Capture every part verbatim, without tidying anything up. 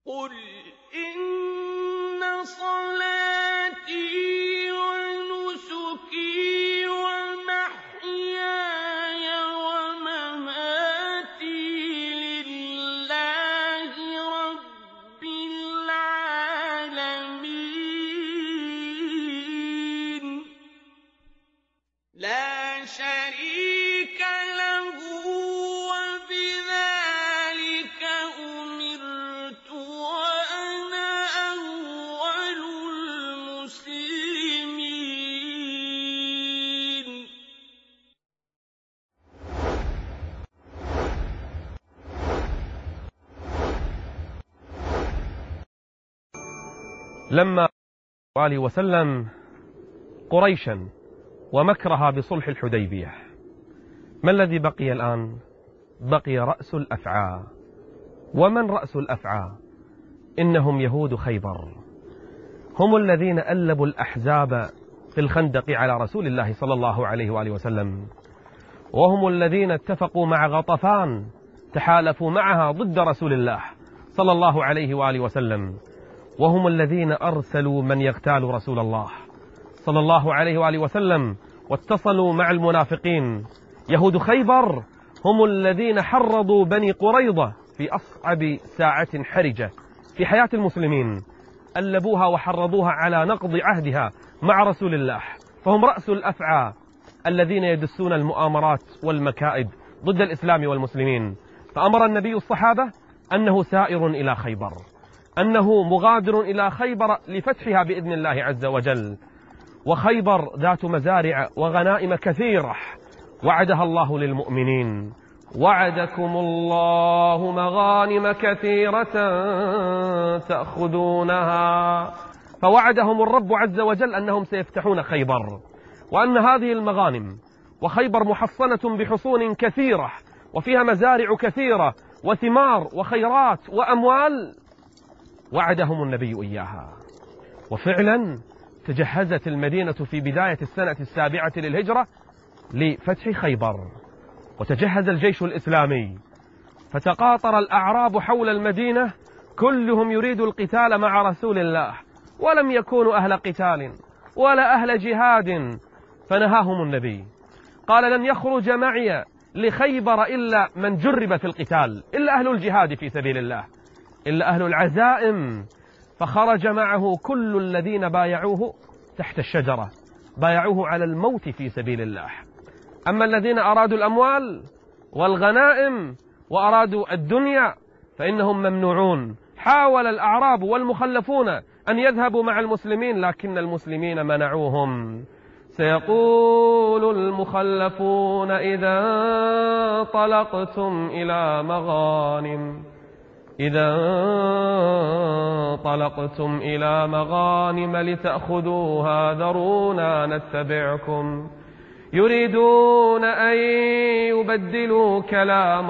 قل إن صلاتي ونسكي ومحياي ومماتي لله رب العالمين لا شريك له وبذلك أمرت وأنا أول المسلمين. لما عليه وسلم قريشا ومكرها بصلح الحديبية، ما الذي بقي الآن؟ بقي رأس الأفعى. ومن رأس الأفعى؟ إنهم يهود خيبر، هم الذين ألبوا الأحزاب في الخندق على رسول الله صلى الله عليه وآله وسلم، وهم الذين اتفقوا مع غطفان تحالفوا معها ضد رسول الله صلى الله عليه وآله وسلم، وهم الذين أرسلوا من يغتال رسول الله صلى الله عليه وآله وسلم واتصلوا مع المنافقين. يهود خيبر هم الذين حرضوا بني قريظة في أصعب ساعة حرجة في حياة المسلمين، ألبوها وحرضوها على نقض عهدها مع رسول الله، فهم رأس الأفعى الذين يدسون المؤامرات والمكائد ضد الإسلام والمسلمين. فأمر النبي الصحابة أنه سائر إلى خيبر، أنه مغادر إلى خيبر لفتحها بإذن الله عز وجل. وخيبر ذات مزارع وغنائم كثيرة وعدها الله للمؤمنين: وعدكم الله مغانم كثيرة تأخذونها. فوعدهم الرب عز وجل أنهم سيفتحون خيبر، وأن هذه المغانم، وخيبر محصنة بحصون كثيرة وفيها مزارع كثيرة وثمار وخيرات وأموال، وعدهم النبي إياها. وفعلا تجهزت المدينة في بداية السنة السابعة للهجرة لفتح خيبر، وتجهز الجيش الإسلامي، فتقاطر الأعراب حول المدينة كلهم يريد القتال مع رسول الله، ولم يكونوا أهل قتال ولا أهل جهاد، فنهاهم النبي، قال: لن يخرج معي لخيبر إلا من جرب في القتال، إلا أهل الجهاد في سبيل الله، إلا أهل العزائم. فخرج معه كل الذين بايعوه تحت الشجرة، بايعوه على الموت في سبيل الله. أما الذين أرادوا الأموال والغنائم وأرادوا الدنيا فإنهم ممنوعون. حاول الأعراب والمخلفون أن يذهبوا مع المسلمين، لكن المسلمين منعوهم. سيقول المخلفون إذا انطلقتم إلى مغانم إذا انطلقتم إلى مغانم لتأخذوها ذرونا نتبعكم، يريدون أن يبدلوا كلام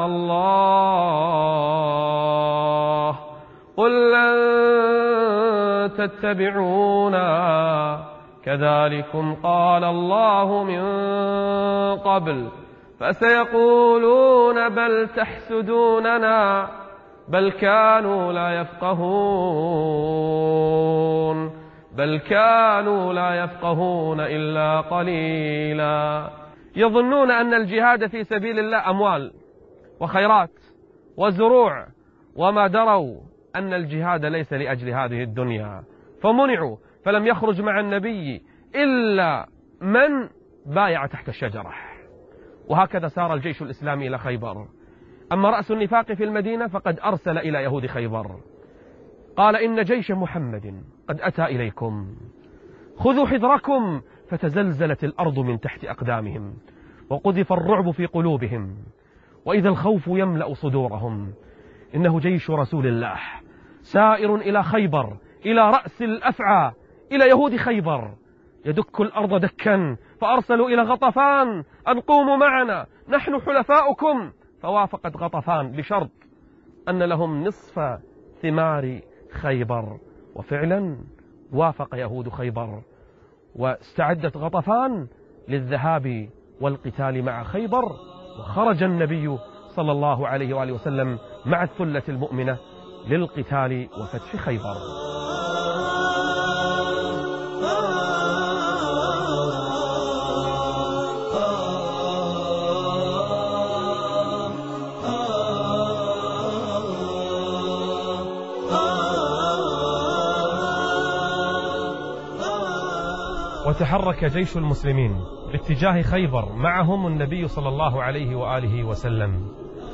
الله، قل لن تتبعونا كذلكم قال الله من قبل، فسيقولون بل تحسدوننا بل كانوا لا يفقهون بل كانوا لا يفقهون إلا قليلا. يظنون أن الجهاد في سبيل الله أموال وخيرات وزروع، وما دروا أن الجهاد ليس لأجل هذه الدنيا، فمنعوا، فلم يخرج مع النبي إلا من بايع تحت الشجرة. وهكذا سار الجيش الإسلامي إلى خيبر. أما رأس النفاق في المدينة فقد أرسل إلى يهود خيبر، قال: إن جيش محمد قد أتى إليكم، خذوا حذركم. فتزلزلت الأرض من تحت أقدامهم، وقذف الرعب في قلوبهم، وإذا الخوف يملأ صدورهم. إنه جيش رسول الله سائر إلى خيبر، إلى رأس الأفعى، إلى يهود خيبر، يدك الأرض دكا. فأرسلوا إلى غطفان أن قوموا معنا، نحن حلفاؤكم. فوافقت غطفان بشرط أن لهم نصف ثمار خيبر، وفعلا وافق يهود خيبر، واستعدت غطفان للذهاب والقتال مع خيبر. وخرج النبي صلى الله عليه وآله وسلم مع الثلة المؤمنة للقتال وفتح خيبر. وتحرك جيش المسلمين باتجاه خيبر، معهم النبي صلى الله عليه وآله وسلم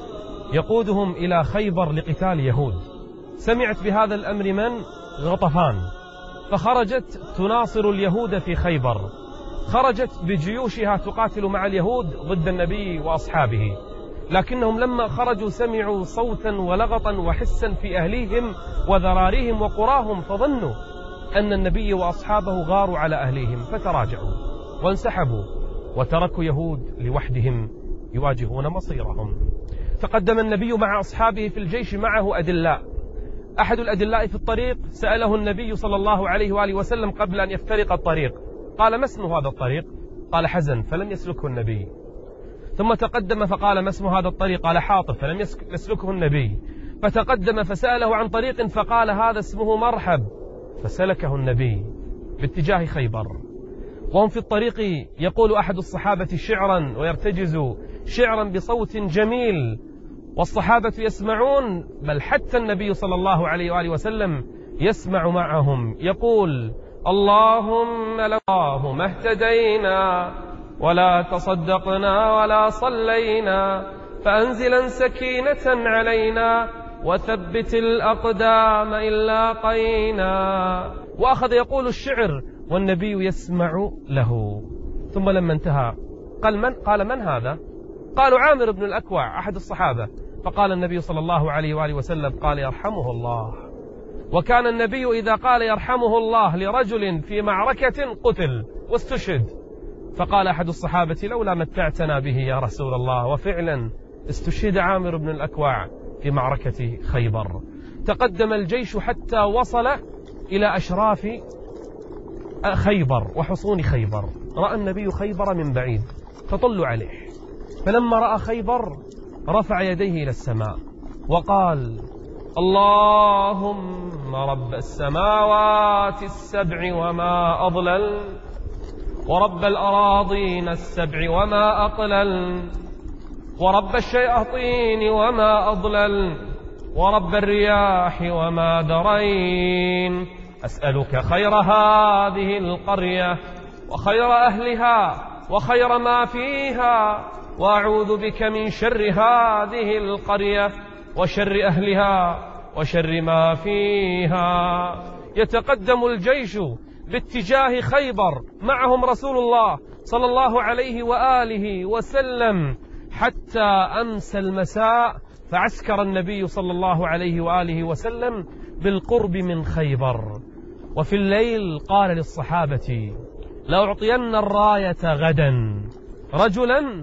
يقودهم إلى خيبر لقتال يهود. سمعت بهذا الأمر من؟ غطفان، فخرجت تناصر اليهود في خيبر، خرجت بجيوشها تقاتل مع اليهود ضد النبي وأصحابه، لكنهم لما خرجوا سمعوا صوتا ولغطا وحسا في أهليهم وذراريهم وقراهم، فظنوا أن النبي وأصحابه غاروا على أهليهم، فتراجعوا وانسحبوا وتركوا يهود لوحدهم يواجهون مصيرهم. تقدم النبي مع أصحابه في الجيش، معه أدلاء. أحد الأدلاء في الطريق سأله النبي صلى الله عليه وآله وسلم قبل أن يفترق الطريق، قال: ما اسم هذا الطريق؟ قال: حزن، فلم يسلكه النبي. ثم تقدم فقال: ما اسم هذا الطريق؟ قال: حاطب، فلم يسلكه النبي. فتقدم فسأله عن طريق فقال: هذا اسمه مرحب، فسلكه النبي باتجاه خيبر. وهم في الطريق يقول أحد الصحابة شعرا ويرتجز شعرا بصوت جميل، والصحابة يسمعون، بل حتى النبي صلى الله عليه وآله وسلم يسمع معهم، يقول: اللهم لو ما اهتدينا ولا تصدقنا ولا صلينا، فأنزلا سكينة علينا وثبت الأقدام إن لاقينا. وأخذ يقول الشعر والنبي يسمع له. ثم لما انتهى قال: من, قال من هذا؟ قالوا: عامر بن الأكوع أحد الصحابة. فقال النبي صلى الله عليه وآله وسلم: قال: يرحمه الله. وكان النبي إذا قال يرحمه الله لرجل في معركة قتل واستشهد. فقال أحد الصحابة: لولا متعتنا به يا رسول الله. وفعلا استشهد عامر بن الأكوع في معركة خيبر. تقدم الجيش حتى وصل إلى أشراف خيبر وحصون خيبر. رأى النبي خيبر من بعيد فطلوا عليه، فلما رأى خيبر رفع يديه إلى السماء وقال: اللهم رب السماوات السبع وما أضلل، ورب الأراضين السبع وما أقلل، ورب الشياطين وما أضلل، ورب الرياح وما درين، أسألك خير هذه القرية وخير أهلها وخير ما فيها، وأعوذ بك من شر هذه القرية وشر أهلها وشر ما فيها. يتقدم الجيش باتجاه خيبر، معهم رسول الله صلى الله عليه وآله وسلم، حتى أمسى المساء، فعسكر النبي صلى الله عليه وآله وسلم بالقرب من خيبر. وفي الليل قال للصحابة: لأعطين الراية غدا رجلا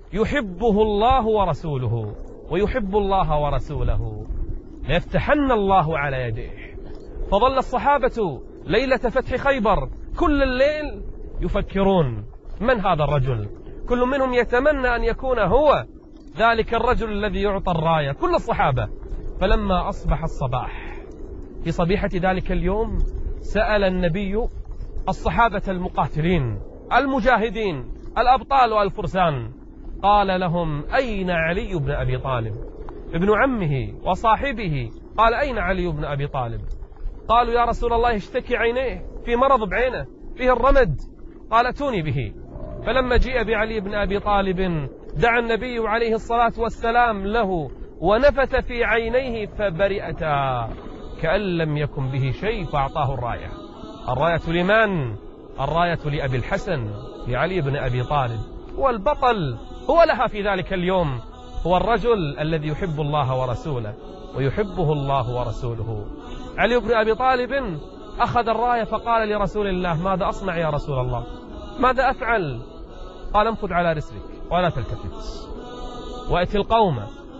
يحبه الله ورسوله ويحب الله ورسوله، ليفتحن الله على يديه. فظل الصحابة ليلة فتح خيبر كل الليل يفكرون: من هذا الرجل؟ كل منهم يتمنى أن يكون هو ذلك الرجل الذي يعطى الراية، كل الصحابة. فلما أصبح الصباح في صبيحة ذلك اليوم سأل النبي الصحابة المقاتلين المجاهدين الأبطال والفرسان، قال لهم: أين علي بن أبي طالب؟ ابن عمه وصاحبه. قال: أين علي بن أبي طالب؟ قالوا: يا رسول الله يشتكي عينيه، في مرض بعينه فيه الرمد. قال: اتوني به. فلما جيء بعلي بن أبي طالب دعا النبي عليه الصلاة والسلام له ونفث في عينيه فبرئتا كأن لم يكن به شيء، فأعطاه الراية. الراية لمن؟ الراية لأبي الحسن، لعلي بن أبي طالب. هو البطل، هو لها في ذلك اليوم، هو الرجل الذي يحب الله ورسوله ويحبه الله ورسوله. علي بن أبي طالب أخذ الراية فقال لرسول الله: ماذا أصنع يا رسول الله؟ ماذا أفعل؟ قال: انفذ على رسلك ولا تلتفت، وأتي القوم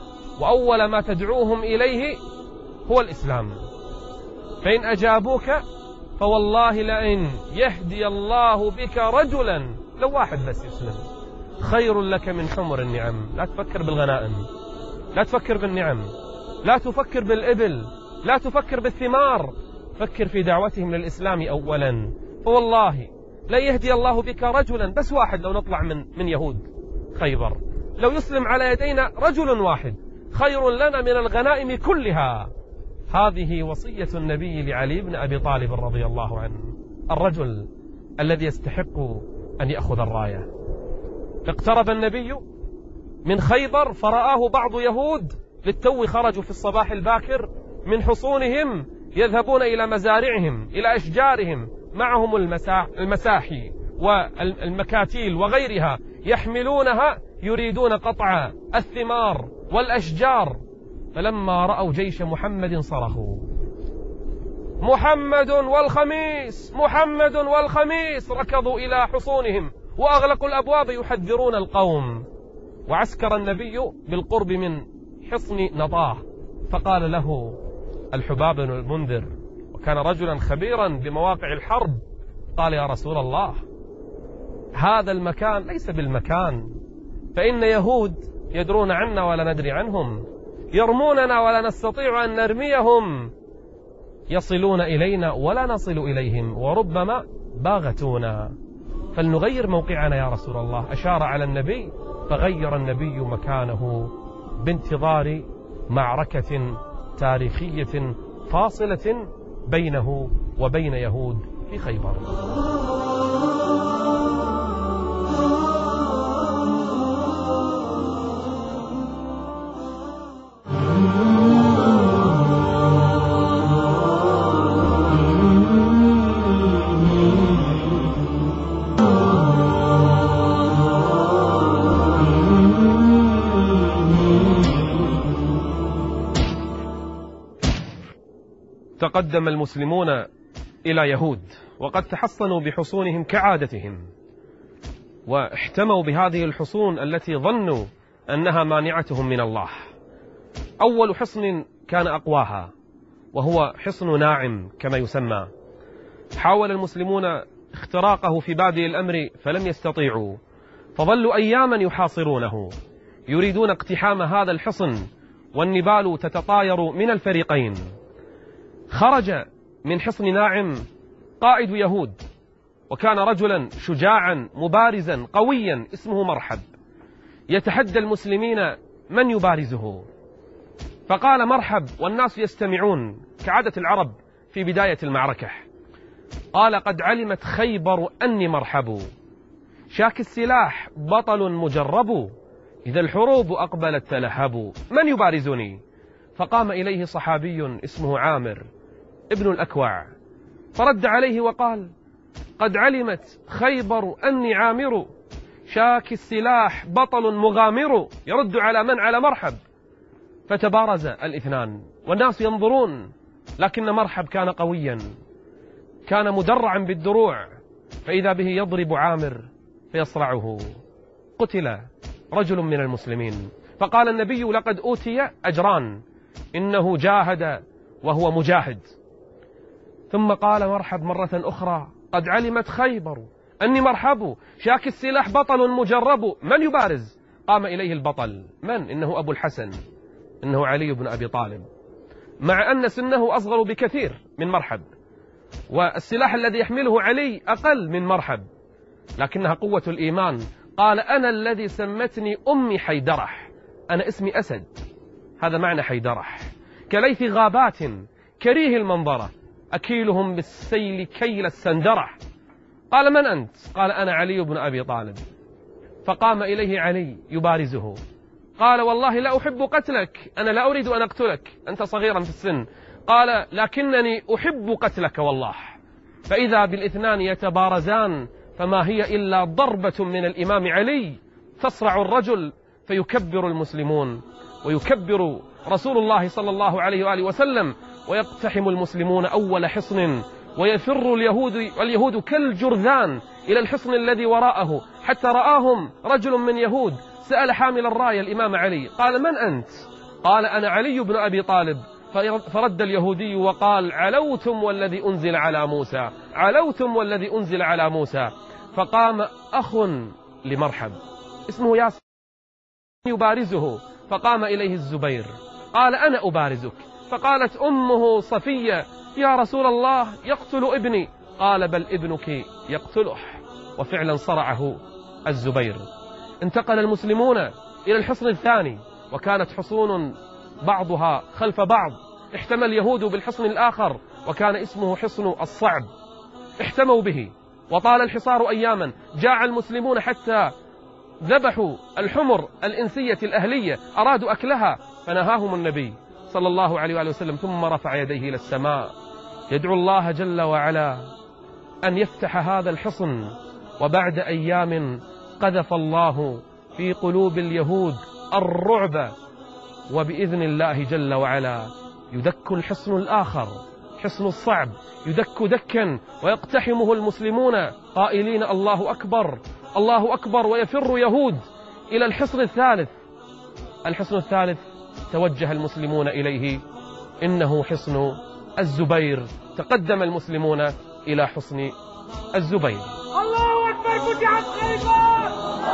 وأول ما تدعوهم إليه هو الإسلام، فإن أجابوك فوالله لئن يهدي الله بك رجلا، لو واحد بس يسلم، خير لك من حمر النعم. لا تفكر بالغنائم، لا تفكر بالنعم، لا تفكر بالإبل، لا تفكر بالثمار، فكر في دعوتهم للإسلام أولا. فوالله لا يهدي الله بك رجلا بس واحد، لو نطلع من من يهود خيبر، لو يسلم على يدينا رجل واحد خير لنا من الغنائم كلها. هذه وصية النبي لعلي بن أبي طالب رضي الله عنه، الرجل الذي يستحق أن يأخذ الراية. اقترب النبي من خيبر فرآه بعض يهود للتو خرجوا في الصباح الباكر من حصونهم يذهبون إلى مزارعهم إلى أشجارهم، معهم المساحي والمكاتيل وغيرها يحملونها يريدون قطع الثمار والأشجار. فلما رأوا جيش محمد صرخوا محمد والخميس محمد والخميس، ركضوا إلى حصونهم وأغلقوا الأبواب يحذرون القوم. وعسكر النبي بالقرب من حصن نطاه، فقال له الحباب بن المنذر، وكان رجلا خبيرا بمواقع الحرب، قال يا رسول الله هذا المكان ليس بالمكان، فإن يهود يدرون عنا ولا ندري عنهم، يرموننا ولا نستطيع أن نرميهم، يصلون إلينا ولا نصل إليهم، وربما باغتونا، فلنغير موقعنا يا رسول الله. أشار على النبي فغير النبي مكانه بانتظار معركة تاريخية فاصلة بينه وبين يهود في خيبر. تقدم المسلمون إلى يهود وقد تحصنوا بحصونهم كعادتهم، واحتموا بهذه الحصون التي ظنوا أنها مانعتهم من الله. أول حصن كان أقواها وهو حصن ناعم كما يسمى، حاول المسلمون اختراقه في بادئ الأمر فلم يستطيعوا، فظلوا أياما يحاصرونه يريدون اقتحام هذا الحصن، والنبال تتطاير من الفريقين. خرج من حصن ناعم قائد يهود، وكان رجلا شجاعا مبارزا قويا اسمه مرحب، يتحدى المسلمين من يبارزه. فقال مرحب والناس يستمعون كعادة العرب في بداية المعركة، قال قد علمت خيبر أني مرحب، شاك السلاح بطل مجرب، إذا الحروب أقبلت تلهب، من يبارزني؟ فقام إليه صحابي اسمه عامر ابن الأكوع فرد عليه وقال قد علمت خيبر أني عامر، شاك السلاح بطل مغامر، يرد على من؟ على مرحب. فتبارز الاثنان والناس ينظرون، لكن مرحب كان قويا، كان مدرعا بالدروع، فإذا به يضرب عامر فيصرعه، قتل رجل من المسلمين. فقال النبي لقد أوتي أجران، إنه جاهد وهو مجاهد. ثم قال مرحب مرة أخرى قد علمت خيبر أني مرحب، شاك السلاح بطل مجرب، من يبارز؟ قام إليه البطل، من؟ إنه أبو الحسن، إنه علي بن أبي طالب، مع أن سنه أصغر بكثير من مرحب، والسلاح الذي يحمله علي أقل من مرحب، لكنها قوة الإيمان. قال أنا الذي سمتني أمي حيدرح، أنا اسمي أسد، هذا معنى حيدرح، كليث غابات كريه المنظرة، أكيلهم بالسيل كيل السندرح. قال من أنت؟ قال أنا علي بن أبي طالب. فقام إليه علي يبارزه، قال والله لا أحب قتلك، أنا لا أريد أن أقتلك، أنت صغيرا في السن، قال لكنني أحب قتلك والله. فإذا بالاثنان يتبارزان، فما هي إلا ضربة من الإمام علي تصرع الرجل، فيكبر المسلمون ويكبر رسول الله صلى الله عليه وآله وسلم، ويقتحم المسلمون أول حصن، ويفر اليهود واليهود كالجرذان إلى الحصن الذي وراءه، حتى رآهم رجل من يهود سأل حامل الراية الإمام علي قال من أنت؟ قال أنا علي بن أبي طالب. فرد اليهودي وقال علوتم والذي أنزل على موسى، علوتم والذي أنزل على موسى. فقام أخ لمرحب اسمه ياسر يبارزه، فقام إليه الزبير قال أنا أبارزك، فقالت أمه صفية: يا رسول الله يقتل ابني. قال: بل ابنك يقتله. وفعلا صرعه الزبير. انتقل المسلمون إلى الحصن الثاني، وكانت حصون بعضها خلف بعض. احتمى اليهود بالحصن الآخر وكان اسمه حصن الصعب، احتموا به وطال الحصار أياما. جاع المسلمون حتى ذبحوا الحمر الإنسية الأهلية، أرادوا أكلها، فنهاهم النبي صلى الله عليه وآله وسلم، ثم رفع يديه إلى السماء يدعو الله جل وعلا أن يفتح هذا الحصن. وبعد أيام قذف الله في قلوب اليهود الرعب، وبإذن الله جل وعلا يدك الحصن الآخر، حصن الصعب، يدك دكا ويقتحمه المسلمون قائلين: الله أكبر الله أكبر، ويفر يهود إلى الحصن الثالث. الحصن الثالث توجه المسلمون إليه، إنه حصن الزبير. تقدم المسلمون إلى حصن الزبير. الله أكبر، فتحت خيبر!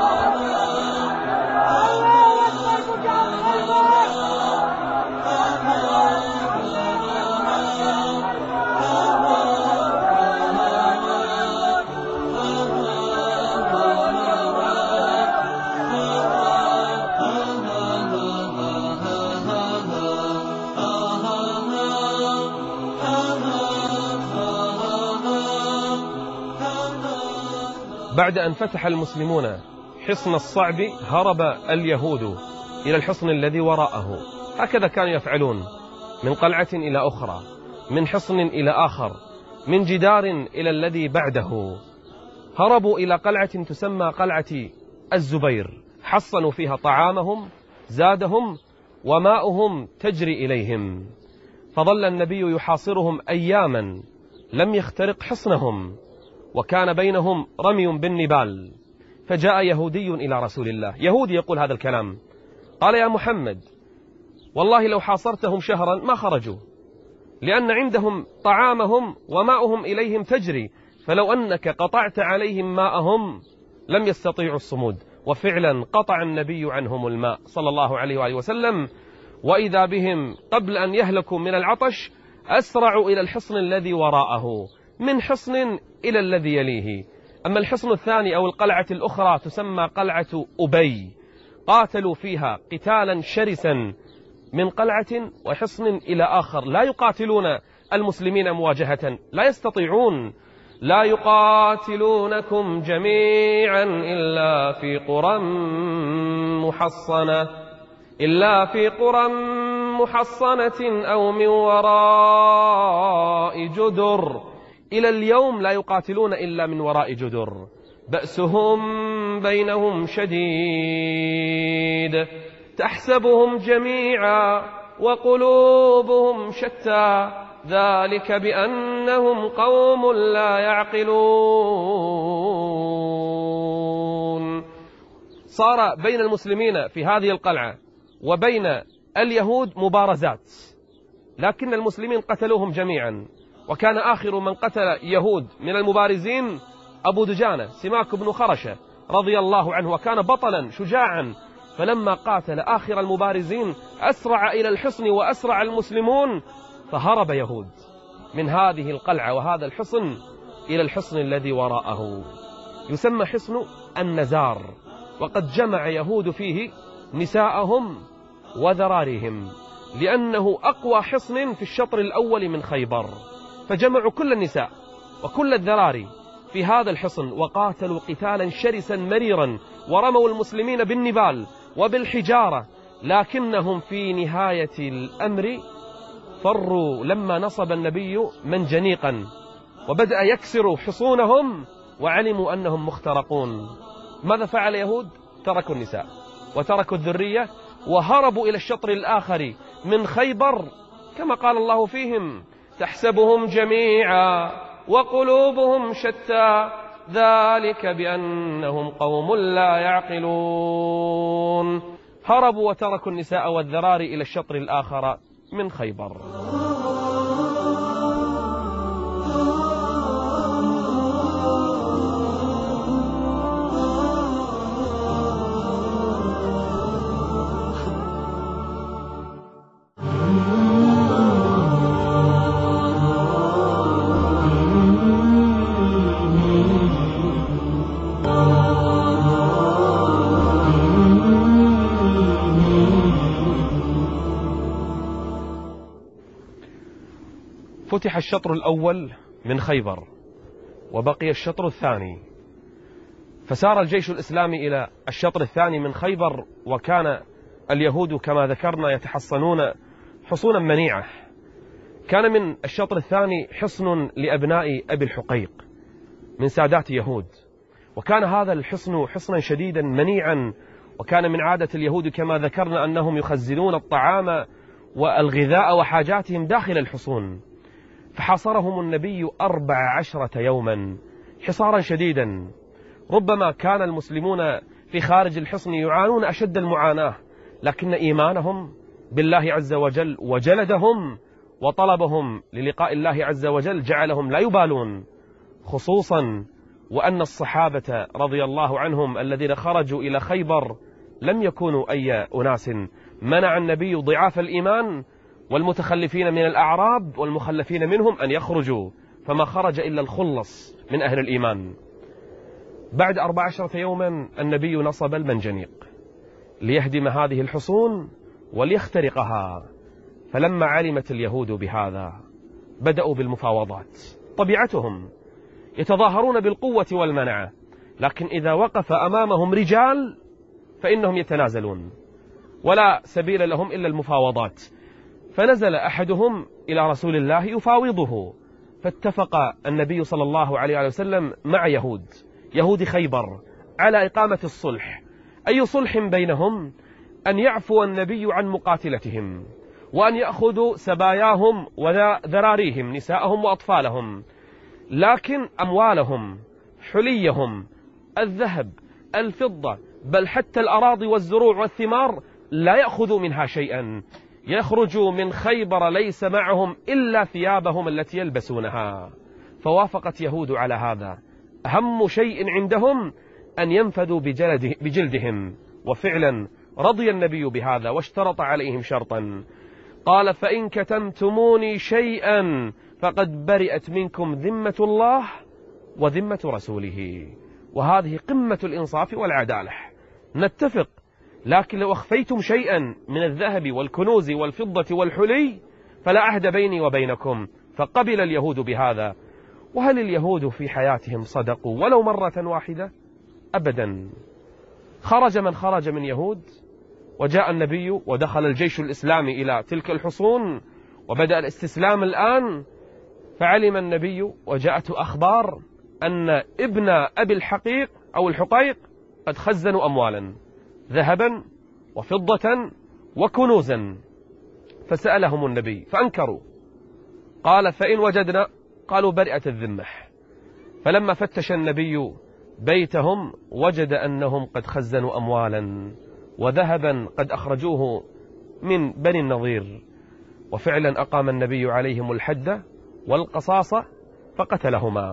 الله أكبر، فتحت خيبر! بعد أن فتح المسلمون حصن الصعب هرب اليهود إلى الحصن الذي وراءه. هكذا كانوا يفعلون، من قلعة إلى أخرى، من حصن إلى آخر، من جدار إلى الذي بعده. هربوا إلى قلعة تسمى قلعة الزبير، حصنوا فيها طعامهم، زادهم، وماؤهم تجري إليهم. فظل النبي يحاصرهم أياما، لم يخترق حصنهم، وكان بينهم رمي بالنبال. فجاء يهودي إلى رسول الله، يهودي يقول هذا الكلام، قال: يا محمد، والله لو حاصرتهم شهرا ما خرجوا، لأن عندهم طعامهم وماؤهم إليهم تجري، فلو أنك قطعت عليهم ماءهم لم يستطيعوا الصمود. وفعلا قطع النبي عنهم الماء صلى الله عليه وآله وسلم، وإذا بهم قبل أن يهلكوا من العطش أسرعوا إلى الحصن الذي وراءه، من حصن إلى الذي يليه. أما الحصن الثاني أو القلعة الأخرى تسمى قلعة أبي، قاتلوا فيها قتالا شرسا، من قلعة وحصن إلى آخر، لا يقاتلون المسلمين مواجهة، لا يستطيعون. لا يقاتلونكم جميعا إلا في قرى محصنة إلا في قرى محصنة أو من وراء جدر. إلى اليوم لا يقاتلون إلا من وراء جدر. بأسهم بينهم شديد، تحسبهم جميعا وقلوبهم شتى، ذلك بأنهم قوم لا يعقلون. صار بين المسلمين في هذه القلعة وبين اليهود مبارزات، لكن المسلمين قتلوهم جميعا. وكان آخر من قتل يهود من المبارزين أبو دجانة سماك بن خرشة رضي الله عنه، وكان بطلا شجاعا. فلما قاتل آخر المبارزين أسرع إلى الحصن وأسرع المسلمون، فهرب يهود من هذه القلعة وهذا الحصن إلى الحصن الذي وراءه، يسمى حصن النزار. وقد جمع يهود فيه نساءهم وذراريهم، لأنه أقوى حصن في الشطر الأول من خيبر، فجمعوا كل النساء وكل الذراري في هذا الحصن، وقاتلوا قتالا شرسا مريرا، ورموا المسلمين بالنبال وبالحجارة. لكنهم في نهاية الأمر فروا لما نصب النبي منجنيقا وبدأ يكسر حصونهم، وعلموا أنهم مخترقون. ماذا فعل يهود؟ تركوا النساء وتركوا الذرية وهربوا إلى الشطر الآخر من خيبر، كما قال الله فيهم: تحسبهم جميعا وقلوبهم شتى، ذلك بأنهم قوم لا يعقلون. هربوا وتركوا النساء والذراري إلى الشطر الآخر من خيبر. فتح الشطر الأول من خيبر وبقي الشطر الثاني، فسار الجيش الإسلامي إلى الشطر الثاني من خيبر، وكان اليهود كما ذكرنا يتحصنون حصونا منيعة. كان من الشطر الثاني حصن لأبناء أبي الحقيق من سادات يهود، وكان هذا الحصن حصنا شديدا منيعا، وكان من عادة اليهود كما ذكرنا أنهم يخزنون الطعام والغذاء وحاجاتهم داخل الحصون. فحاصرهم النبي أربع عشرة يوما حصارا شديدا. ربما كان المسلمون في خارج الحصن يعانون أشد المعاناة، لكن إيمانهم بالله عز وجل وجلدهم وطلبهم للقاء الله عز وجل جعلهم لا يبالون، خصوصا وأن الصحابة رضي الله عنهم الذين خرجوا إلى خيبر لم يكونوا أي أناس. منع النبي ضعاف الإيمان والمتخلفين من الأعراب والمخلفين منهم أن يخرجوا، فما خرج إلا الخلص من أهل الإيمان. بعد أربع عشرة يوما النبي نصب المنجنيق ليهدم هذه الحصون وليخترقها. فلما علمت اليهود بهذا بدأوا بالمفاوضات. طبيعتهم يتظاهرون بالقوة والمنعة، لكن إذا وقف أمامهم رجال فإنهم يتنازلون ولا سبيل لهم إلا المفاوضات. فنزل أحدهم إلى رسول الله يفاوضه، فاتفق النبي صلى الله عليه وسلم مع يهود يهود خيبر على إقامة الصلح. أي صلح بينهم؟ أن يعفو النبي عن مقاتلتهم، وأن يأخذوا سباياهم وذراريهم نساءهم وأطفالهم، لكن أموالهم حليهم الذهب الفضة بل حتى الأراضي والزروع والثمار لا يأخذوا منها شيئا. يخرجوا من خيبر ليس معهم إلا ثيابهم التي يلبسونها. فوافقت يهود على هذا. أهم شيء عندهم أن ينفذوا بجلدهم، وفعلا رضي النبي بهذا واشترط عليهم شرطا، قال: فإن كتمتموني شيئا فقد برئت منكم ذمة الله وذمة رسوله. وهذه قمة الإنصاف والعدالة. نتفق، لكن لو أخفيتم شيئا من الذهب والكنوز والفضة والحلي فلا عهد بيني وبينكم. فقبل اليهود بهذا. وهل اليهود في حياتهم صدقوا ولو مرة واحدة؟ أبدا. خرج من خرج من يهود، وجاء النبي ودخل الجيش الإسلامي إلى تلك الحصون وبدأ الاستسلام الآن. فعلم النبي وجاءته أخبار أن ابن أبي الحقيق أو الحقيق قد خزنوا أموالا ذهبا وفضة وكنوزا. فسألهم النبي فأنكروا. قال: فإن وجدنا، قالوا: برئت الذمة. فلما فتش النبي بيتهم وجد أنهم قد خزنوا أموالا وذهبا قد أخرجوه من بني النضير. وفعلا أقام النبي عليهم الحد والقصاصة فقتلهما.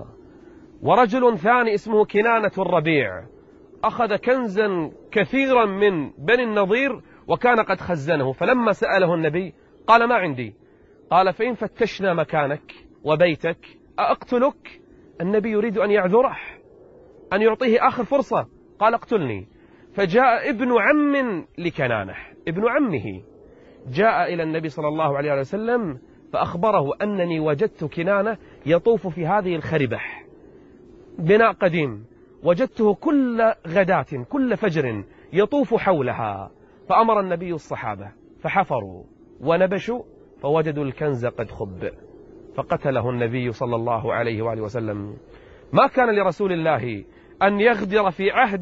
ورجل ثاني اسمه كنانة الربيع أخذ كنزا كثيرا من بني النضير وكان قد خزنه. فلما سأله النبي قال: ما عندي. قال: فإن فتشنا مكانك وبيتك أقتلك؟ النبي يريد أن يعذره، أن يعطيه آخر فرصة. قال: اقتلني. فجاء ابن عم لكنانة، ابن عمه، جاء إلى النبي صلى الله عليه وسلم فأخبره أنني وجدت كنانة يطوف في هذه الخربة، بناء قديم، وجدته كل غداة كل فجر يطوف حولها. فأمر النبي الصحابة فحفروا ونبشوا فوجدوا الكنز قد خب، فقتله النبي صلى الله عليه وآله وسلم. ما كان لرسول الله أن يغدر في عهد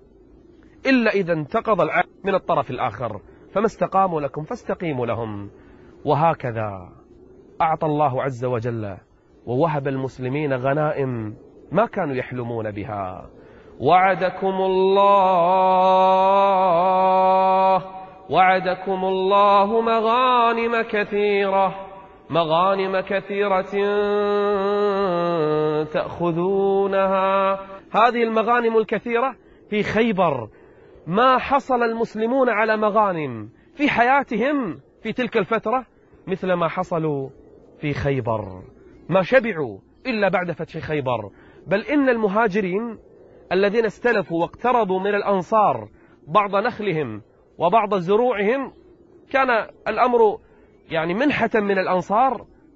إلا إذا انتقض العهد من الطرف الآخر. فما استقاموا لكم فاستقيموا لهم. وهكذا أعطى الله عز وجل ووهب المسلمين غنائم ما كانوا يحلمون بها. وعدكم الله وعدكم الله مغانم كثيرة مغانم كثيرة تأخذونها. هذه المغانم الكثيرة في خيبر. ما حصل المسلمون على مغانم في حياتهم في تلك الفترة مثل ما حصلوا في خيبر. ما شبعوا إلا بعد فتح خيبر. بل إن المهاجرين الذين استلفوا واقترضوا من الأنصار بعض نخلهم وبعض زروعهم، كان الأمر يعني منحة من الأنصار،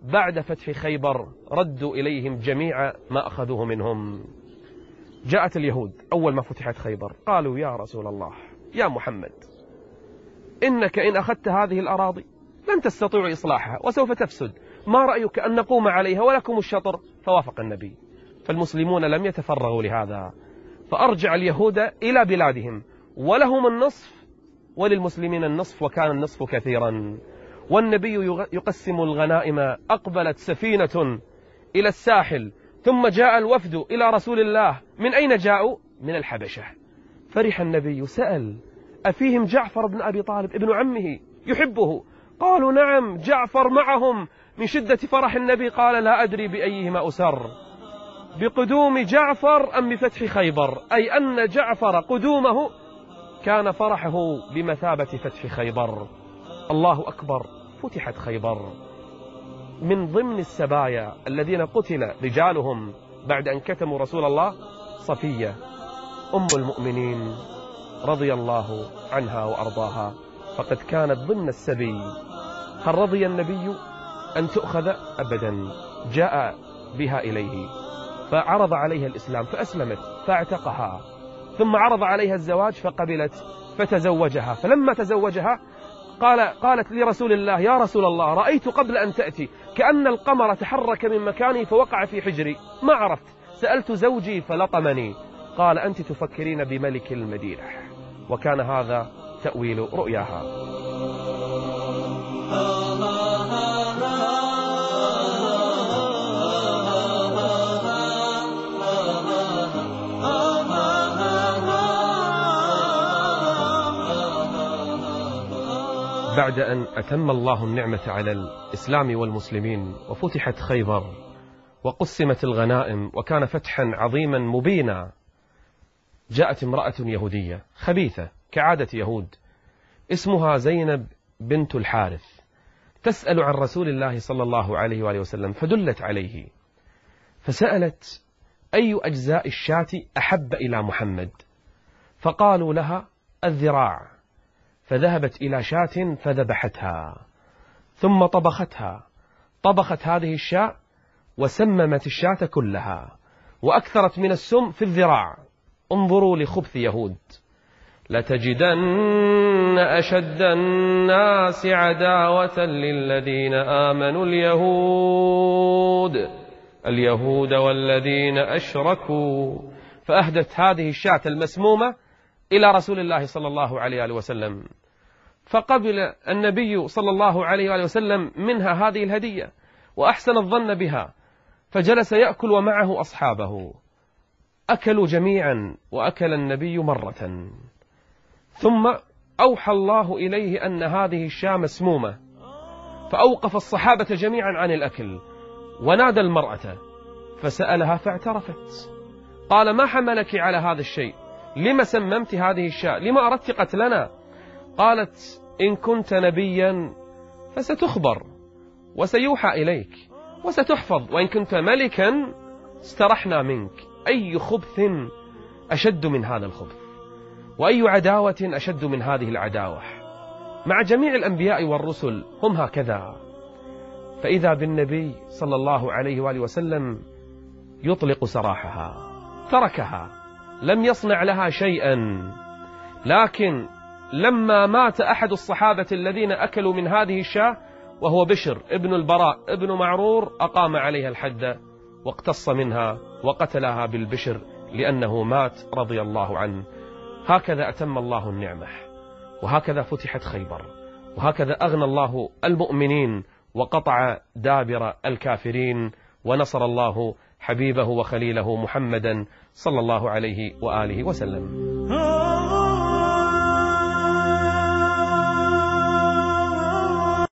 بعد فتح خيبر ردوا إليهم جميع ما أخذوه منهم. جاءت اليهود أول ما فتحت خيبر قالوا يا رسول الله يا محمد إنك إن أخذت هذه الأراضي لن تستطيع إصلاحها وسوف تفسد، ما رأيك أن نقوم عليها ولكم الشطر؟ فوافق النبي. فالمسلمون لم يتفرغوا لهذا، فأرجع اليهود إلى بلادهم ولهم النصف وللمسلمين النصف، وكان النصف كثيرا. والنبي يقسم الغنائم. أقبلت سفينة إلى الساحل ثم جاء الوفد إلى رسول الله. من أين جاءوا؟ من الحبشة. فرح النبي، سأل أفيهم جعفر بن أبي طالب ابن عمه يحبه؟ قالوا نعم جعفر معهم. من شدة فرح النبي قال لا أدري بأيهما أسر، بقدوم جعفر أم بفتح خيبر، أي أن جعفر قدومه كان فرحه بمثابة فتح خيبر. الله أكبر، فتحت خيبر. من ضمن السبايا الذين قتل رجالهم بعد أن كتموا رسول الله صفية أم المؤمنين رضي الله عنها وأرضاها، فقد كانت ضمن السبي. هل رضي النبي أن تؤخذ؟ أبدا. جاء بها إليه فعرض عليها الإسلام فأسلمت فاعتقها، ثم عرض عليها الزواج فقبلت فتزوجها. فلما تزوجها قال قالت لرسول الله يا رسول الله رأيت قبل أن تأتي كأن القمر تحرك من مكاني فوقع في حجري، ما عرفت، سألت زوجي فلطمني. قال أنت تفكرين بملك المدينة. وكان هذا تأويل رؤياها. بعد أن أتم الله النعمة على الإسلام والمسلمين وفتحت خيبر وقسمت الغنائم وكان فتحا عظيما مبينا، جاءت امرأة يهودية خبيثة كعادة يهود اسمها زينب بنت الحارث تسأل عن رسول الله صلى الله عليه وآله وسلم، فدلت عليه فسألت أي أجزاء الشاة أحب إلى محمد؟ فقالوا لها الذراع، فذهبت إلى شاة فذبحتها ثم طبختها، طبخت هذه الشاة وسممت الشاة كلها وأكثرت من السم في الذراع. انظروا لخبث يهود. لتجدن أشد الناس عداوة للذين آمنوا اليهود اليهود والذين أشركوا. فأهدت هذه الشاة المسمومة إلى رسول الله صلى الله عليه وسلم، فقبل النبي صلى الله عليه وسلم منها هذه الهدية وأحسن الظن بها، فجلس يأكل ومعه أصحابه. أكلوا جميعا وأكل النبي مرة، ثم أوحى الله إليه أن هذه الشاة مسمومة، فأوقف الصحابة جميعا عن الأكل ونادى المرأة فسألها فاعترفت. قال ما حملك على هذا الشيء؟ لما سممت هذه الشاة؟ لما أردت قتلنا؟ قالت إن كنت نبيا فستخبر وسيوحى إليك وستحفظ، وإن كنت ملكا استرحنا منك. أي خبث أشد من هذا الخبث، وأي عداوة أشد من هذه العداوة. مع جميع الأنبياء والرسل هم هكذا. فإذا بالنبي صلى الله عليه وآله وسلم يطلق سراحها، تركها، لم يصنع لها شيئا. لكن لما مات أحد الصحابة الذين أكلوا من هذه الشاة وهو بشر ابن البراء ابن معرور، أقام عليها الحد واقتص منها وقتلها بالبشر لأنه مات رضي الله عنه. هكذا أتم الله النعمة، وهكذا فتحت خيبر، وهكذا أغنى الله المؤمنين وقطع دابر الكافرين، ونصر الله حبيبه وخليله محمدا صلى الله عليه وآله وسلم.